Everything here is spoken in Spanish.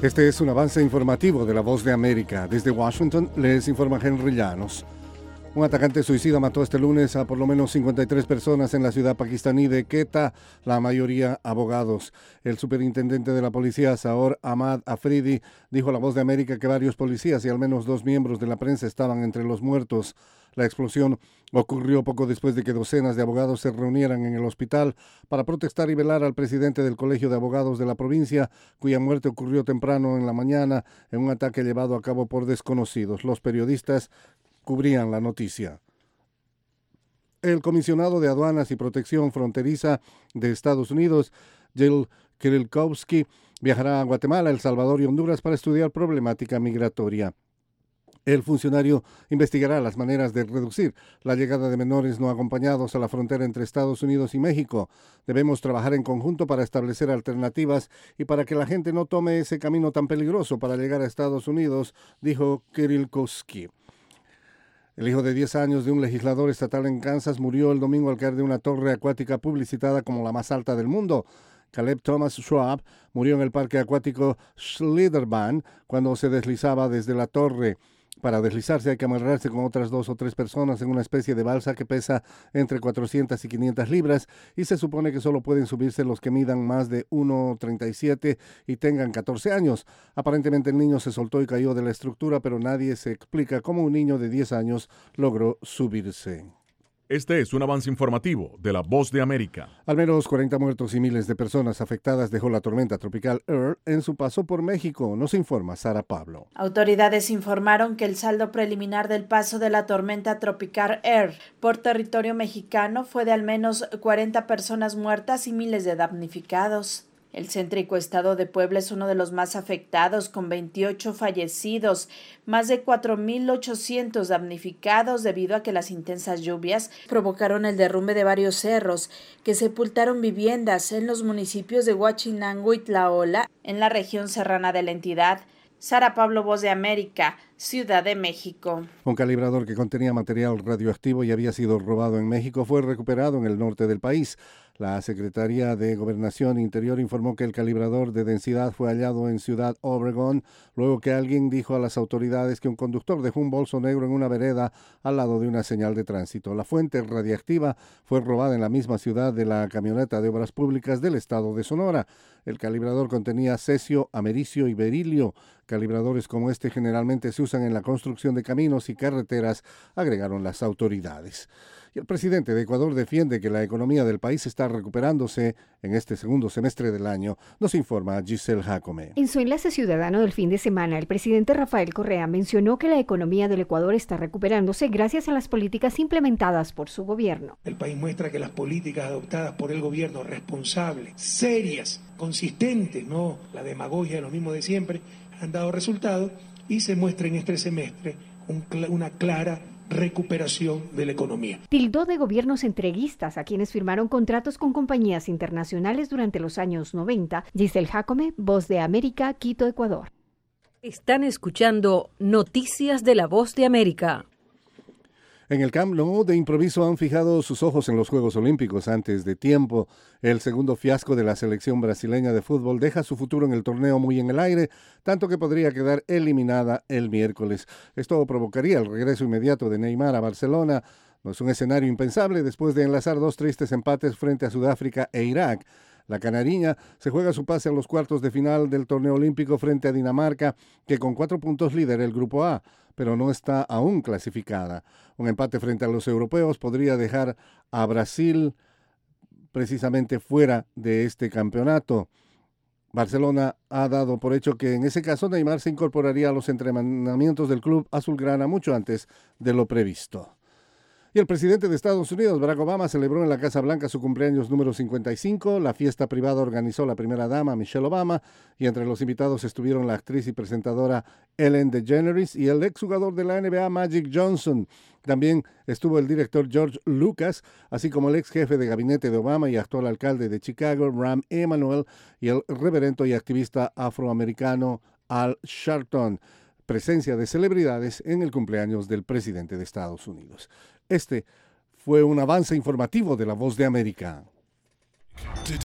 Este es un avance informativo de La Voz de América. Desde Washington les informa Henry Llanos. Un atacante suicida mató este lunes a por lo menos 53 personas en la ciudad pakistaní de Quetta, la mayoría abogados. El superintendente de la policía, Saor Ahmad Afridi, dijo a La Voz de América que varios policías y al menos 2 miembros de la prensa estaban entre los muertos. La explosión ocurrió poco después de que docenas de abogados se reunieran en el hospital para protestar y velar al presidente del Colegio de Abogados de la provincia, cuya muerte ocurrió temprano en la mañana en un ataque llevado a cabo por desconocidos. Los periodistas cubrían la noticia. El comisionado de Aduanas y Protección Fronteriza de Estados Unidos, Jill Kirilkovsky, viajará a Guatemala, El Salvador y Honduras para estudiar problemática migratoria. El funcionario investigará las maneras de reducir la llegada de menores no acompañados a la frontera entre Estados Unidos y México. Debemos trabajar en conjunto para establecer alternativas y para que la gente no tome ese camino tan peligroso para llegar a Estados Unidos, dijo Kirilkovsky. El hijo de 10 años de un legislador estatal en Kansas murió el domingo al caer de una torre acuática publicitada como la más alta del mundo. Caleb Thomas Schwab murió en el parque acuático Schlitterbahn cuando se deslizaba desde la torre. Para deslizarse hay que amarrarse con otras 2 o 3 personas en una especie de balsa que pesa entre 400 y 500 libras y se supone que solo pueden subirse los que midan más de 1,37 y tengan 14 años. Aparentemente el niño se soltó y cayó de la estructura, pero nadie se explica cómo un niño de 10 años logró subirse. Este es un avance informativo de La Voz de América. Al menos 40 muertos y miles de personas afectadas dejó la tormenta tropical Earl en su paso por México, nos informa Sara Pablo. Autoridades informaron que el saldo preliminar del paso de la tormenta tropical Earl por territorio mexicano fue de al menos 40 personas muertas y miles de damnificados. El céntrico estado de Puebla es uno de los más afectados, con 28 fallecidos, más de 4,800 damnificados debido a que las intensas lluvias provocaron el derrumbe de varios cerros que sepultaron viviendas en los municipios de Huachinango y Tlaola, en la región serrana de la entidad. Sara Pablo, Voz de América, Ciudad de México. Un calibrador que contenía material radioactivo y había sido robado en México fue recuperado en el norte del país. La Secretaría de Gobernación e Interior informó que el calibrador de densidad fue hallado en Ciudad Obregón, luego que alguien dijo a las autoridades que un conductor dejó un bolso negro en una vereda al lado de una señal de tránsito. La fuente radiactiva fue robada en la misma ciudad de la camioneta de Obras Públicas del estado de Sonora. El calibrador contenía cesio, americio y berilio. Calibradores como este generalmente se usan en la construcción de caminos y carreteras, agregaron las autoridades. Y el presidente de Ecuador defiende que la economía del país está recuperándose en este segundo semestre del año, nos informa Giselle Jacome. En su enlace ciudadano del fin de semana, el presidente Rafael Correa mencionó que la economía del Ecuador está recuperándose gracias a las políticas implementadas por su gobierno. El país muestra que las políticas adoptadas por el gobierno, responsables, serias, consistentes, no la demagogia de lo mismo de siempre, han dado resultados y se muestra en este semestre una clara recuperación de la economía. Tildó de gobiernos entreguistas a quienes firmaron contratos con compañías internacionales durante los años 90. Giselle Jacome, Voz de América, Quito, Ecuador. Están escuchando Noticias de La Voz de América. En el Camp Nou, de improviso, han fijado sus ojos en los Juegos Olímpicos antes de tiempo. El segundo fiasco de la selección brasileña de fútbol deja su futuro en el torneo muy en el aire, tanto que podría quedar eliminada el miércoles. Esto provocaría el regreso inmediato de Neymar a Barcelona. No es un escenario impensable después de enlazar 2 tristes empates frente a Sudáfrica e Irak. La canariña se juega su pase a los cuartos de final del torneo olímpico frente a Dinamarca, que con 4 puntos lidera el Grupo A, pero no está aún clasificada. Un empate frente a los europeos podría dejar a Brasil precisamente fuera de este campeonato. Barcelona ha dado por hecho que en ese caso Neymar se incorporaría a los entrenamientos del club azulgrana mucho antes de lo previsto. Y el presidente de Estados Unidos, Barack Obama, celebró en la Casa Blanca su cumpleaños número 55. La fiesta privada organizó la primera dama, Michelle Obama, y entre los invitados estuvieron la actriz y presentadora Ellen DeGeneres y el exjugador de la NBA, Magic Johnson. También estuvo el director George Lucas, así como el ex jefe de gabinete de Obama y actual alcalde de Chicago, Rahm Emanuel, y el reverendo y activista afroamericano Al Sharpton. Presencia de celebridades en el cumpleaños del presidente de Estados Unidos. Este fue un avance informativo de La Voz de América.